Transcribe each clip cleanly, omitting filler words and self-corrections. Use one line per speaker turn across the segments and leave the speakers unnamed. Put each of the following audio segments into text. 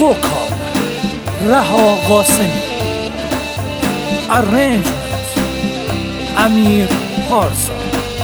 وکال رها قاسمی. Arrangement امیر پارسا.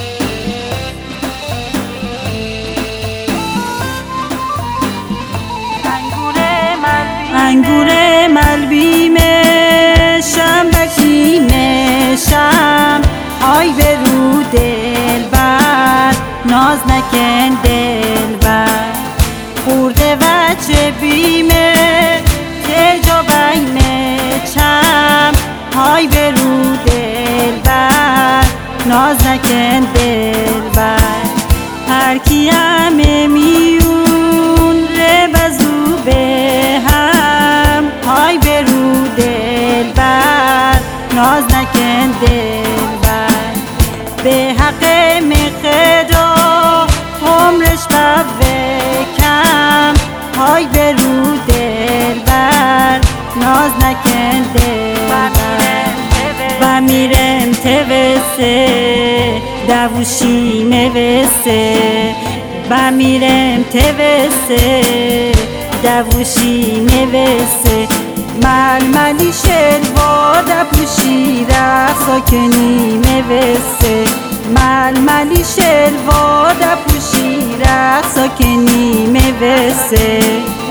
انگور ملبی مشم بکی مشم آی برو دل بر ناز نکن دل بر خورده وچه بیمه که جا بین چم آی برو دل بر ناز نکن دل بر هر کیم میون ره بزو به هم های برو دل بر ناز نکن دل بر به حق مقدا عمرش بکم های برو دل بر ناز نکن دل بر و میرم توسه دووشی نوسه و میرم توسه دووشی نوسه ململی شلوار دپوشی رقصا کنی نوسه ململی شلوار دپوشی رقصا کنی نوسه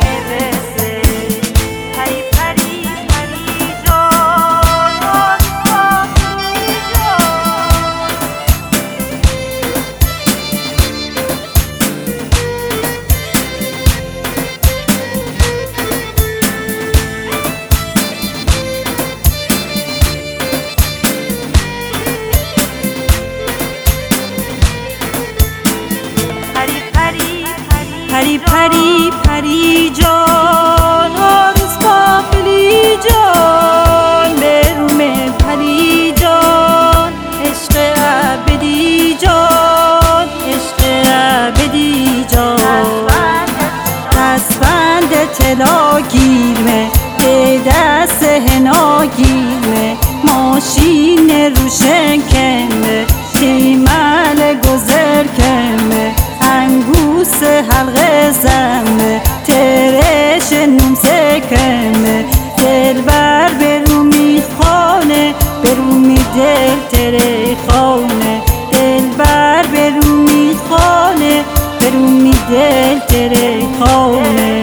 پری پری پری جان آروز قافلی جان بروم پری جان عشق ابدی جان عشق ابدی جان دستبند طلا گیرمه ده دست هنا گیرمه ماشین روشن کمه تیمل گذر کمه انگوس حلقه زمه ترش نوم سکمه دل بر برومی خانه برومی دل تره خانه دل بر برومی خانه برومی دل تره خانه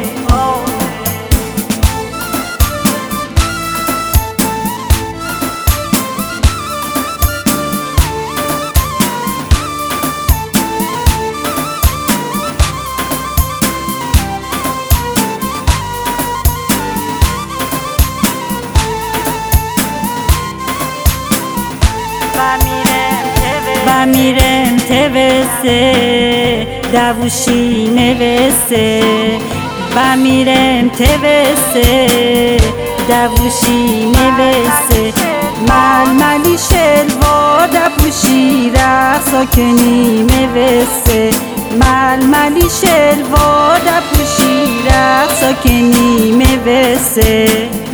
و میرم توسه دووشی نوسه و میرم توسه دووشی نوسه ململی شلوار دپوشی رقصا کنی نوسه ململی شلوار دپوشی رقصا کنی نوسه